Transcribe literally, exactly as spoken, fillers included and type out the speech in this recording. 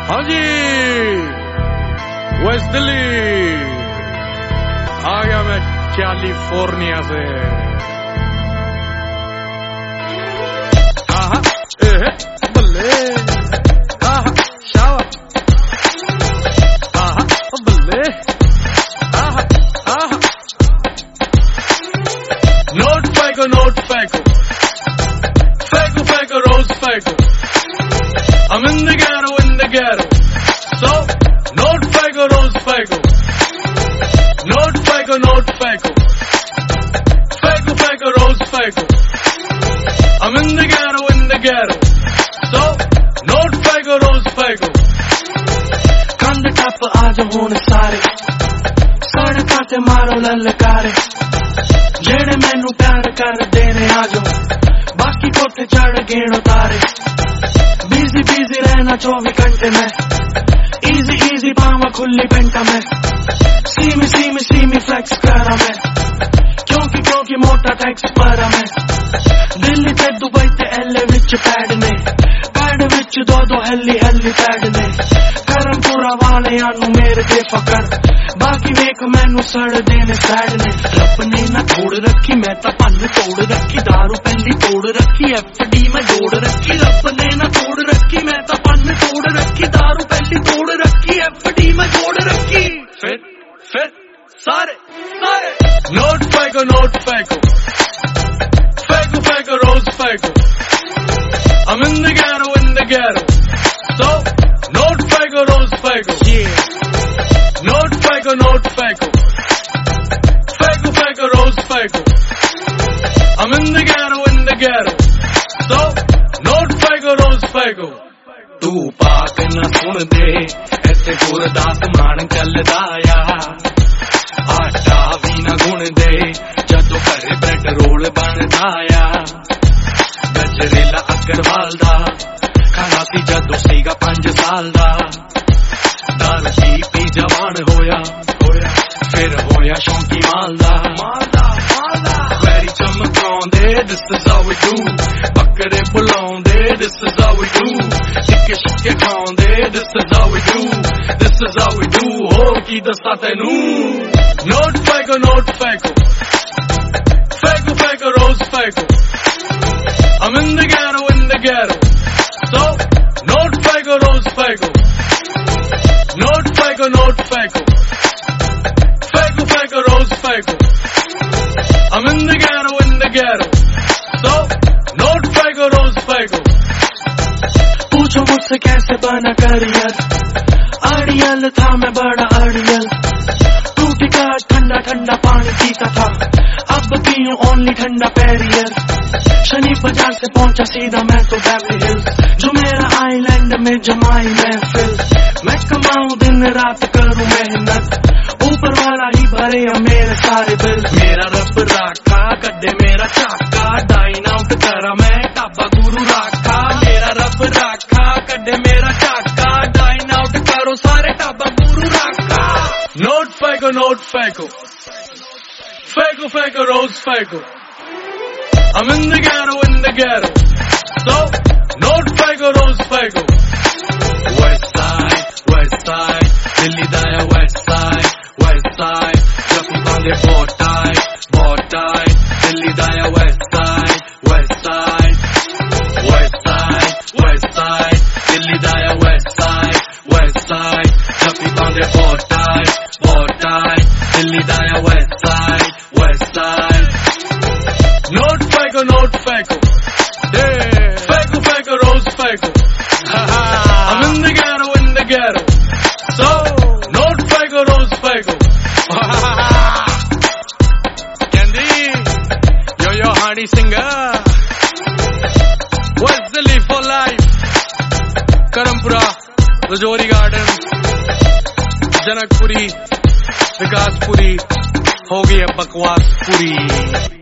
हाँ जी, वेस्ट दिल्ली आ गया मैं कैलिफोर्निया से। आहा एहे बल्ले, आहा शावा, आहा बल्ले, आहा आहा। नोट फेंको नोट फेंको, फेंको फेंको रोज फेंको। I'm in the ghetto, in the ghetto. So, note feco, rose feco. Note feco, note feco. Feco, feco, rose feco. I'm in the ghetto, in the ghetto. So, note feco, rose feco. कंध टप आज होने सारे, सड़कां ते मारो ललकारे। जेड़े मैनू प्यार कर देने आजो, बाकी कोठे चढ़ गेण उतारे। बिजी बिजी रहना चौबीस घंटे में, इजी इजी पावा खुली पेंटा में। सीमी सीमी सीमी फ्लेक्स करा मैं, क्योंकि क्योंकि मोटा टैक्स भरा मैं। दिल्ली ते दुबई ते एले विच पैड ने, पैड विच दो दो हेली हेली पैड ने। करमपुरा वाले आनू मेरे ते फकर, बाकी वेख मैनू सड़ देने सैड ने। रब ने ना तोड़ रखी, मैं ता भन्न तोड़ रखी। दारू पहली तोड़ रखी, एफ डी में जोड़ रखी। रब ने ना तोड़ रखी, मैं ता भन्न तोड़ रखी। दारू पहली तोड़ रखी, एफ डी में जोड़ रखी। फिर फिर सारे सारे नोट फेंको नोट फेंको, फेंको फेंको रोज फेंको। I'm in the ghetto, in the ghetto. So, note feco, rose feco. Yeah. Note feco, note feco. Feco feco, rose feco. I'm in the ghetto, in the ghetto. So, note feco, rose feco. तू पाक न सुन दे, ऐसे गुरदास मान चलदा या। आटा भी न गुण दे, जदों घरे ब्रेड रोल बनदा या। गजरेला अग्रवाल दा खाना सी जदों सीगा पंज साल दा। दारू पी पी जवान होया होया, फिर होया शौकी माल दा। वैरी चमकाउंदे, this is how we do। बकरे बुलाउंदे, this is how we do। टिक्के शिक्के खाउंदे, this is how we do। this is how we do। होर की दस्सा तैनू। नोट फेंको नोट फेंको, फेंको फेंको रोज फेंको। I'm in the ghetto, in the ghetto. So, note feco, rose feco. Note feco, note feco. Feco feco, rose feco. I'm in the ghetto, in the ghetto. So, note feco, rose feco. पूछो मुझसे कैसे बना career, अड़ियल था मैं बड़ा अड़ियल। टूटी का ठंडा ठंडा पानी पीता था, अब पीऊं ओनली ठंडा पेरियर। शनि बाजार से पहुंचा सीधा मैं तो बेवली हिल्स, जो मेरा आइलैंड में जमाई महफिल। मैं कमाऊं दिन रात करूं मेहनत, ऊपर वाला ही भरे मेरे सारे बिल। मेरा रब राखा कड्डे मेरा चाका, डाइन आउट करा मैं टाबा गुरु राखा। मेरा रब राखा कड्डे मेरा चाका, डाइन आउट करो सारे टाबा गुरु राखा। नोट फेंको नोट फेंको, फेंको फेंको रोज फेंको। I'm in the ghetto, in the ghetto. So, note feco, rose feco. West side, west side, Delhi daya west side, west side. Jaffi bande boat tie, boat tie. Delhi daya west side, west side, west side, west side. Delhi daya west side, west side. Jaffi bande boat tie, boat tie. Delhi daya west side, west side. Note feco, note feco. Yeah. Feco feco, rose feco. I'm in the ghetto, in the ghetto. So, note feco, rose feco. Candy, yo yo honey singer. West Delhi for life. Karampura, Rajori Garden, Janakpuri, Vikaspuri, हो गई है बकवास पूरी।